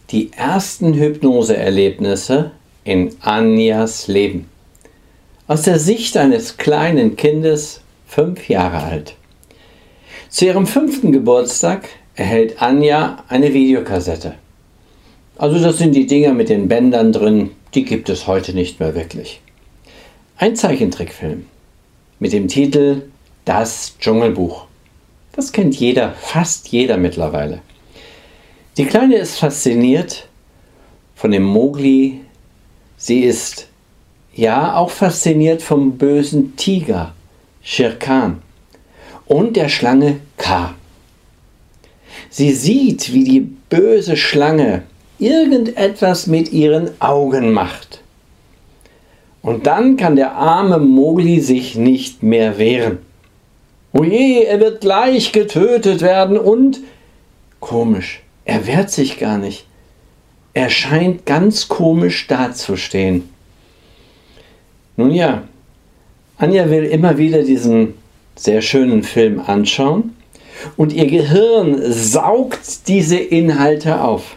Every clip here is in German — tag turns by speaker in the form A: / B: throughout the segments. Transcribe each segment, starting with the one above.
A: Die ersten Hypnoseerlebnisse in Anjas Leben. Aus der Sicht eines kleinen Kindes, 5 Jahre alt. Zu ihrem 5. Geburtstag erhält Anja eine Videokassette. Also das sind die Dinger mit den Bändern drin, die gibt es heute nicht mehr wirklich. Ein Zeichentrickfilm mit dem Titel Das Dschungelbuch. Das kennt jeder, fast jeder mittlerweile. Die Kleine ist fasziniert von dem Mowgli. Sie ist ja auch fasziniert vom bösen Tiger Shere Khan und der Schlange K. Sie sieht, wie die böse Schlange irgendetwas mit ihren Augen macht. Und dann kann der arme Mowgli sich nicht mehr wehren. Oje, er wird gleich getötet werden und, komisch, er wehrt sich gar nicht. Er scheint ganz komisch dazustehen. Nun ja, Anja will immer wieder diesen sehr schönen Film anschauen und ihr Gehirn saugt diese Inhalte auf.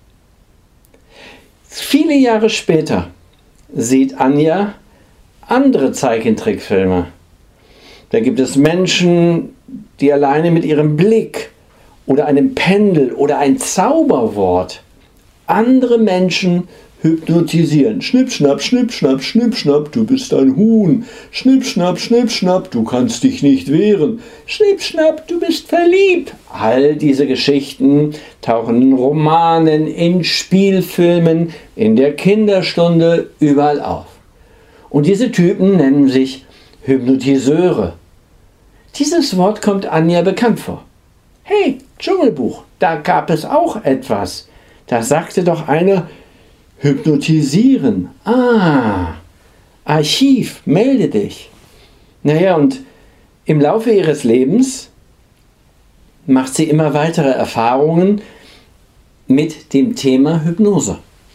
A: Viele Jahre später sieht Anja andere Zeichentrickfilme. Da gibt es Menschen, die alleine mit ihrem Blick oder einem Pendel oder ein Zauberwort andere Menschen hypnotisieren. Schnipp, schnapp, schnipp, schnapp, schnipp, schnapp, du bist ein Huhn. Schnipp, schnapp, du kannst dich nicht wehren. Schnipp, schnapp, du bist verliebt. All diese Geschichten tauchen in Romanen, in Spielfilmen, in der Kinderstunde, überall auf. Und diese Typen nennen sich Hypnotiseure. Dieses Wort kommt Anja bekannt vor. Hey, Dschungelbuch, da gab es auch etwas. Da sagte doch einer, hypnotisieren. Ah, Archiv, melde dich. Naja, und im Laufe ihres Lebens macht sie immer weitere Erfahrungen mit dem Thema Hypnose.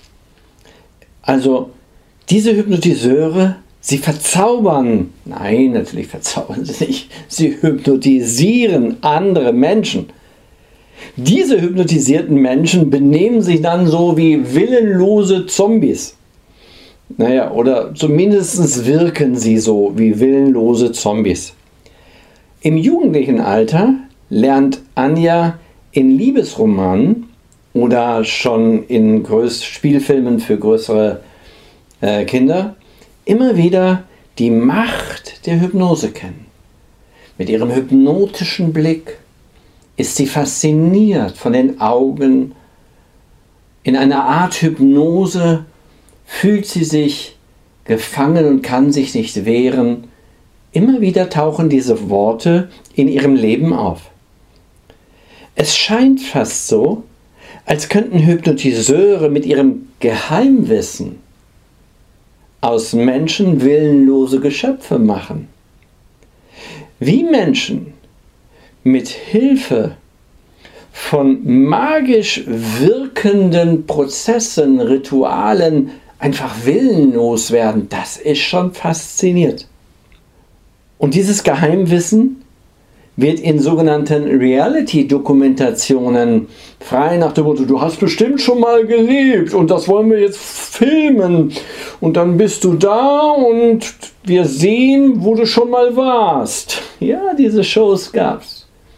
A: Also, diese Hypnotiseure, sie verzaubern, nein, natürlich verzaubern sie nicht, sie hypnotisieren andere Menschen. Diese hypnotisierten Menschen benehmen sich dann so wie willenlose Zombies. Naja, oder zumindest wirken sie so wie willenlose Zombies. Im jugendlichen Alter lernt Anja in Liebesromanen oder schon in Spielfilmen für größere Kinder immer wieder die Macht der Hypnose kennen. Mit ihrem hypnotischen Blick ist sie fasziniert von den Augen. In einer Art Hypnose fühlt sie sich gefangen und kann sich nicht wehren. Immer wieder tauchen diese Worte in ihrem Leben auf. Es scheint fast so, als könnten Hypnotiseure mit ihrem Geheimwissen aus Menschen willenlose Geschöpfe machen. Wie Menschen mit Hilfe von magisch wirkenden Prozessen, Ritualen einfach willenlos werden, das ist schon faszinierend. Und dieses Geheimwissen wird in sogenannten Reality-Dokumentationen frei nach dem Motto, du hast bestimmt schon mal gelebt und das wollen wir jetzt filmen und dann bist du da und wir sehen, wo du schon mal warst. Ja, diese Shows gab's.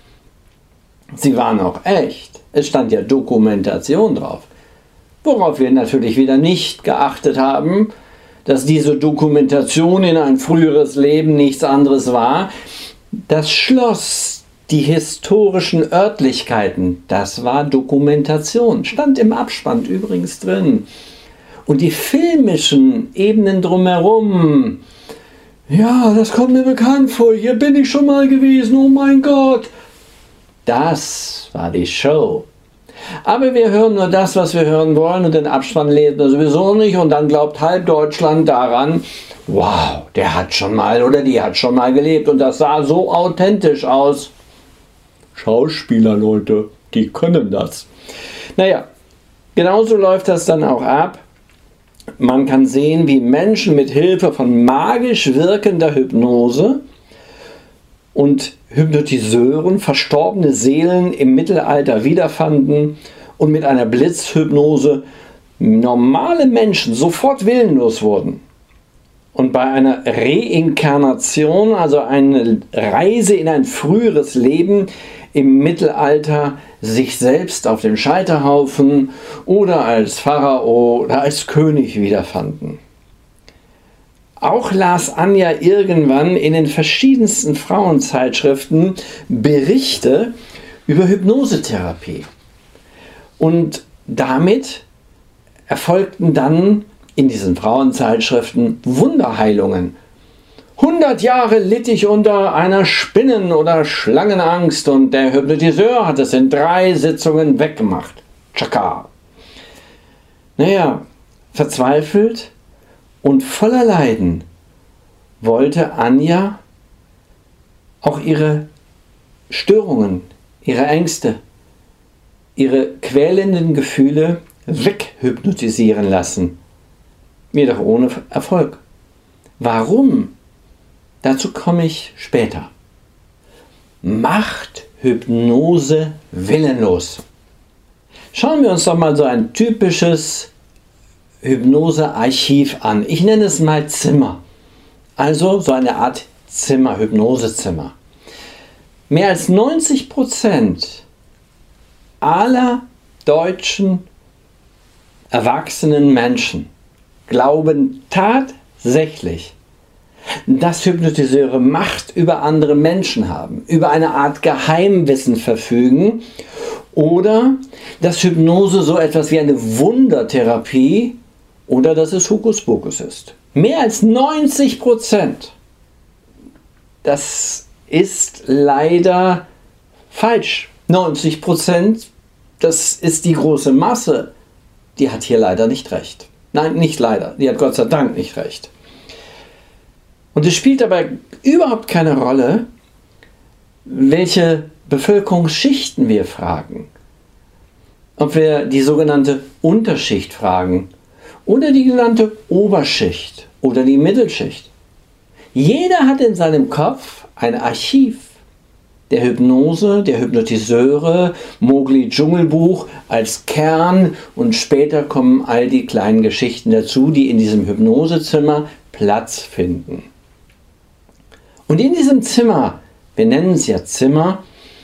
A: Sie waren auch echt. Es stand ja Dokumentation drauf. Worauf wir natürlich wieder nicht geachtet haben, dass diese Dokumentation in ein früheres Leben nichts anderes war. Das Schloss, die historischen Örtlichkeiten, das war Dokumentation. Stand im Abspann übrigens drin. Und die filmischen Ebenen drumherum. Ja, das kommt mir bekannt vor. Hier bin ich schon mal gewesen. Oh mein Gott. Das war die Show. Aber wir hören nur das, was wir hören wollen und den Abspann lesen wir sowieso nicht und dann glaubt halb Deutschland daran, wow, der hat schon mal oder die hat schon mal gelebt und das sah so authentisch aus. Schauspieler, Leute, die können das. Naja, genauso läuft das dann auch ab. Man kann sehen, wie Menschen mit Hilfe von magisch wirkender Hypnose und Hypnotiseuren verstorbene Seelen im Mittelalter wiederfanden und mit einer Blitzhypnose normale Menschen sofort willenlos wurden und bei einer Reinkarnation, also eine Reise in ein früheres Leben im Mittelalter, sich selbst auf dem Scheiterhaufen oder als Pharao oder als König wiederfanden. Auch las Anja irgendwann in den verschiedensten Frauenzeitschriften Berichte über Hypnosetherapie. Und damit erfolgten dann in diesen Frauenzeitschriften Wunderheilungen. 100 Jahre litt ich unter einer Spinnen- oder Schlangenangst und der Hypnotiseur hat es in 3 Sitzungen weggemacht. Tschakka. Naja, verzweifelt und voller Leiden wollte Anja auch ihre Störungen, ihre Ängste, ihre quälenden Gefühle weghypnotisieren lassen. Jedoch ohne Erfolg. Warum? Dazu komme ich später. Macht Hypnose willenlos? Schauen wir uns doch mal so ein typisches Hypnosearchiv an. Ich nenne es mal Zimmer. Also so eine Art Zimmer, Hypnosezimmer. Mehr als 90% aller deutschen erwachsenen Menschen glauben tatsächlich, dass Hypnotiseure Macht über andere Menschen haben, über eine Art Geheimwissen verfügen oder dass Hypnose so etwas wie eine Wundertherapie oder dass es Hokuspokus ist. Mehr als 90%. Das ist leider falsch. 90%, das ist die große Masse. Die hat hier leider nicht recht. Nein, nicht leider. Die hat Gott sei Dank nicht recht. Und es spielt dabei überhaupt keine Rolle, welche Bevölkerungsschichten wir fragen. Ob wir die sogenannte Unterschicht fragen oder die genannte Oberschicht oder die Mittelschicht. Jeder hat in seinem Kopf ein Archiv der Hypnose, der Hypnotiseure, Mowgli Dschungelbuch als Kern und später kommen all die kleinen Geschichten dazu, die in diesem Hypnosezimmer Platz finden. Und in diesem Zimmer, wir nennen es ja Zimmer,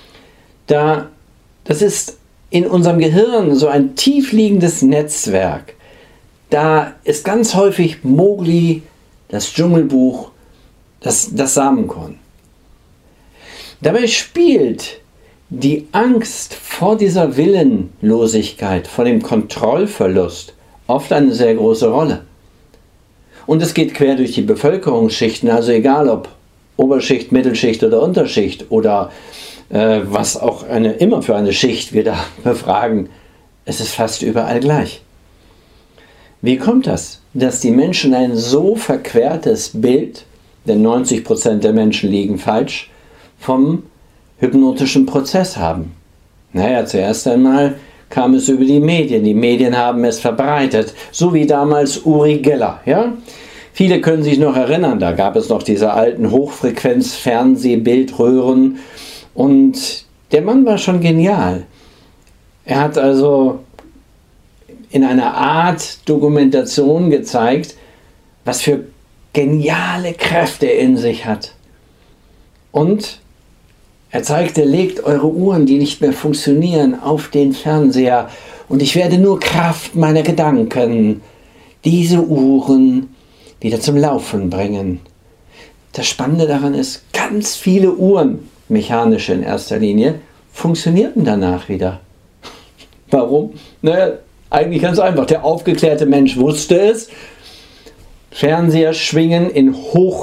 A: das ist in unserem Gehirn so ein tiefliegendes Netzwerk. Da ist ganz häufig Mowgli, das Dschungelbuch, das Samenkorn. Dabei spielt die Angst vor dieser Willenlosigkeit, vor dem Kontrollverlust oft eine sehr große Rolle. Und es geht quer durch die Bevölkerungsschichten, also egal ob Oberschicht, Mittelschicht oder Unterschicht oder was auch immer für eine Schicht wir da befragen, es ist fast überall gleich. Wie kommt das, dass die Menschen ein so verquertes Bild, denn 90% der Menschen liegen falsch, vom hypnotischen Prozess haben? Naja, zuerst einmal kam es über die Medien. Die Medien haben es verbreitet, so wie damals Uri Geller. Ja? Viele können sich noch erinnern, da gab es noch diese alten Hochfrequenz-Fernsehbildröhren und der Mann war schon genial. Er hat also in einer Art Dokumentation gezeigt, was für geniale Kräfte er in sich hat. Und er zeigte, legt eure Uhren, die nicht mehr funktionieren, auf den Fernseher und ich werde nur Kraft meiner Gedanken diese Uhren wieder zum Laufen bringen. Das Spannende daran ist, ganz viele Uhren, mechanische in erster Linie, funktionierten danach wieder. Warum? Naja, eigentlich ganz einfach. Der aufgeklärte Mensch wusste es. Fernseher schwingen in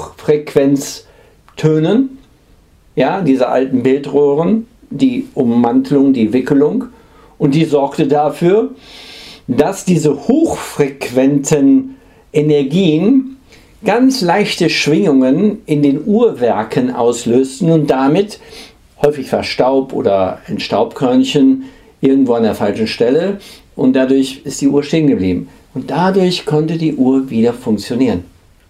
A: Hochfrequenztönen. Ja, diese alten Bildröhren, die Ummantelung, die Wickelung. Und die sorgte dafür, dass diese hochfrequenten Energien ganz leichte Schwingungen in den Uhrwerken auslösten und damit häufig war Staub oder ein Staubkörnchen irgendwo an der falschen Stelle und dadurch ist die Uhr stehen geblieben. Und dadurch konnte die Uhr wieder funktionieren.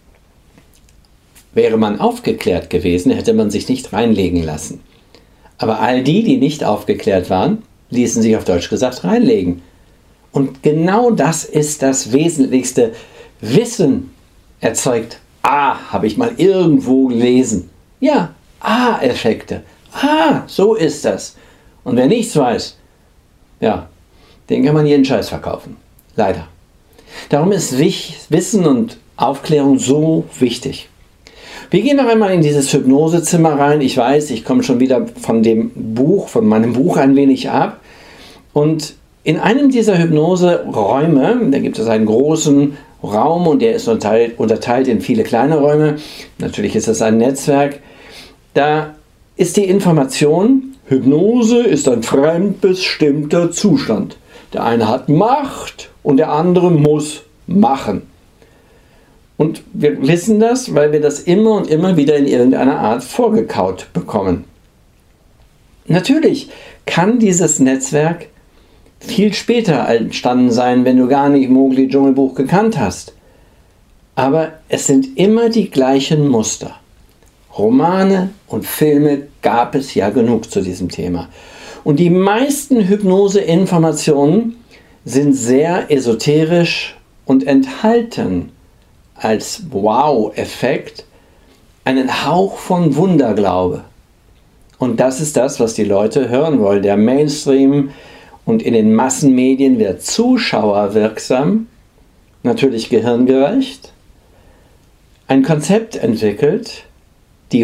A: Wäre man aufgeklärt gewesen, hätte man sich nicht reinlegen lassen. Aber all die, die nicht aufgeklärt waren, ließen sich auf Deutsch gesagt reinlegen. Und genau das ist das Wesentlichste. Wissen erzeugt habe ich mal irgendwo gelesen. Ja, Effekte. So ist das. Und wer nichts weiß, ja, den kann man jeden Scheiß verkaufen. Leider. Darum ist Wissen und Aufklärung so wichtig. Wir gehen noch einmal in dieses Hypnosezimmer rein. Ich weiß, ich komme schon wieder von meinem Buch ein wenig ab. Und in einem dieser Hypnoseräume, da gibt es einen großen Raum und der ist unterteilt in viele kleine Räume. Natürlich ist das ein Netzwerk. Da ist die Information, Hypnose ist ein fremdbestimmter Zustand. Der eine hat Macht und der andere muss machen. Und wir wissen das, weil wir das immer und immer wieder in irgendeiner Art vorgekaut bekommen. Natürlich kann dieses Netzwerk viel später entstanden sein, wenn du gar nicht Mowgli Dschungelbuch gekannt hast. Aber es sind immer die gleichen Muster. Romane und Filme gab es ja genug zu diesem Thema. Und die meisten Hypnose-Informationen sind sehr esoterisch und enthalten als Wow-Effekt einen Hauch von Wunderglaube. Und das ist das, was die Leute hören wollen. Der Mainstream und in den Massenmedien wird zuschauerwirksam, natürlich gehirngerecht, ein Konzept entwickelt, das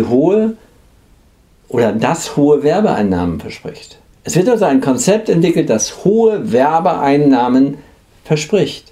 A: hohe Werbeeinnahmen verspricht. Es wird also ein Konzept entwickelt, das hohe Werbeeinnahmen verspricht.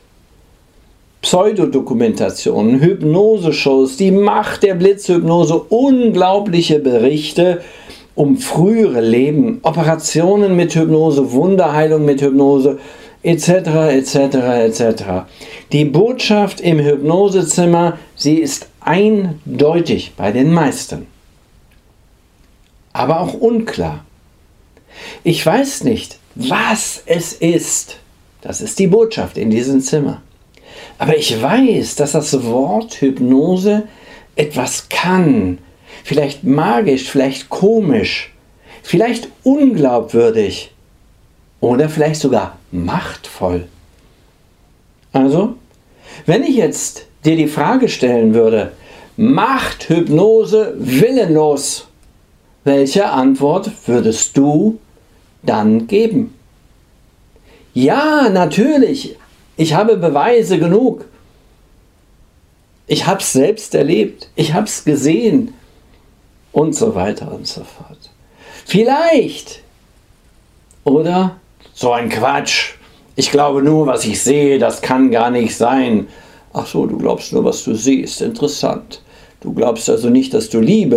A: Pseudodokumentationen, Hypnoseshows, die Macht der Blitzhypnose, unglaubliche Berichte um frühere Leben, Operationen mit Hypnose, Wunderheilung mit Hypnose, etc., etc., etc. Die Botschaft im Hypnosezimmer, sie ist eindeutig bei den meisten, aber auch unklar. Ich weiß nicht, was es ist. Das ist die Botschaft in diesem Zimmer. Aber ich weiß, dass das Wort Hypnose etwas kann. Vielleicht magisch, vielleicht komisch, vielleicht unglaubwürdig oder vielleicht sogar machtvoll. Also, wenn ich jetzt dir die Frage stellen würde, macht Hypnose willenlos? Welche Antwort würdest du dann geben? Ja, natürlich. Ich habe Beweise genug. Ich habe es selbst erlebt. Ich habe es gesehen. Und so weiter und so fort. Vielleicht. Oder so ein Quatsch. Ich glaube nur, was ich sehe, das kann gar nicht sein. Ach so, du glaubst nur, was du siehst. Interessant. Du glaubst also nicht, dass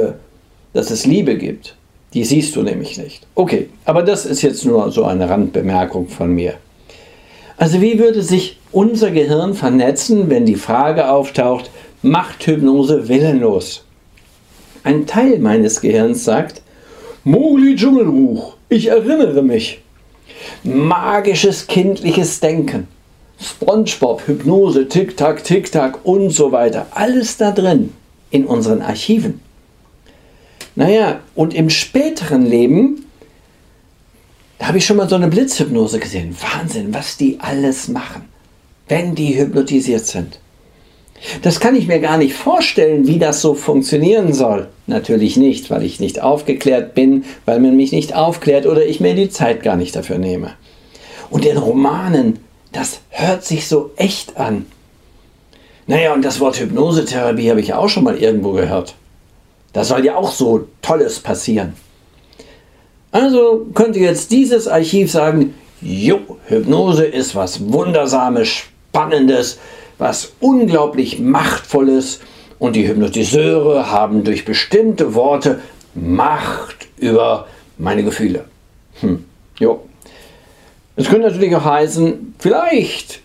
A: es Liebe gibt. Die siehst du nämlich nicht. Okay, aber das ist jetzt nur so eine Randbemerkung von mir. Also wie würde sich unser Gehirn vernetzen, wenn die Frage auftaucht, macht Hypnose willenlos? Ein Teil meines Gehirns sagt, Mowgli Dschungelbuch, ich erinnere mich. Magisches kindliches Denken. SpongeBob, Hypnose, Tick-Tack und so weiter. Alles da drin in unseren Archiven. Naja, und im späteren Leben, da habe ich schon mal so eine Blitzhypnose gesehen. Wahnsinn, was die alles machen, wenn die hypnotisiert sind. Das kann ich mir gar nicht vorstellen, wie das so funktionieren soll. Natürlich nicht, weil ich nicht aufgeklärt bin, weil man mich nicht aufklärt oder ich mir die Zeit gar nicht dafür nehme. Und in Romanen, das hört sich so echt an. Naja, und das Wort Hypnosetherapie habe ich ja auch schon mal irgendwo gehört. Da soll ja auch so Tolles passieren. Also könnte jetzt dieses Archiv sagen, jo, Hypnose ist was Wundersames, Spannendes, was unglaublich Machtvolles und die Hypnotiseure haben durch bestimmte Worte Macht über meine Gefühle. Jo. Es könnte natürlich auch heißen, vielleicht,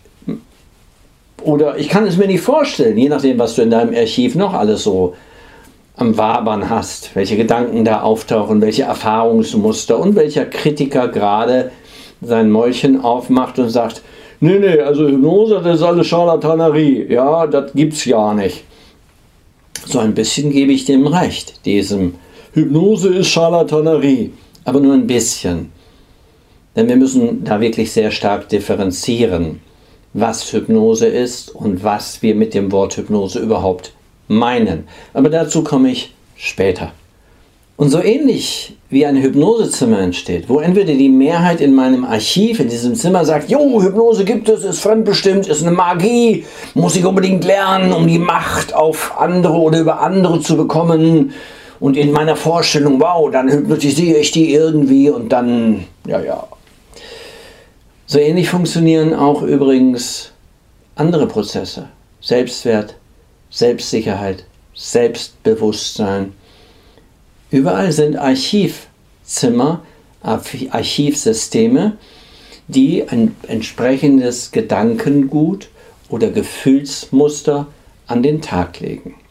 A: oder ich kann es mir nicht vorstellen, je nachdem, was du in deinem Archiv noch alles so am Wabern hast, welche Gedanken da auftauchen, welche Erfahrungsmuster und welcher Kritiker gerade sein Mäulchen aufmacht und sagt, nee, also Hypnose, das ist alles Scharlatanerie, ja, das gibt's ja nicht. So ein bisschen gebe ich dem recht, diesem Hypnose ist Scharlatanerie, aber nur ein bisschen. Denn wir müssen da wirklich sehr stark differenzieren, was Hypnose ist und was wir mit dem Wort Hypnose überhaupt meinen. Aber dazu komme ich später. Und so ähnlich wie ein Hypnosezimmer entsteht, wo entweder die Mehrheit in meinem Archiv in diesem Zimmer sagt, jo, Hypnose gibt es, ist fremdbestimmt, ist eine Magie, muss ich unbedingt lernen, um die Macht auf andere oder über andere zu bekommen. Und in meiner Vorstellung, wow, dann hypnotisiere ich die irgendwie und dann, ja. So ähnlich funktionieren auch übrigens andere Prozesse. Selbstwert, Selbstsicherheit, Selbstbewusstsein. Überall sind Archivzimmer, Archivsysteme, die ein entsprechendes Gedankengut oder Gefühlsmuster an den Tag legen.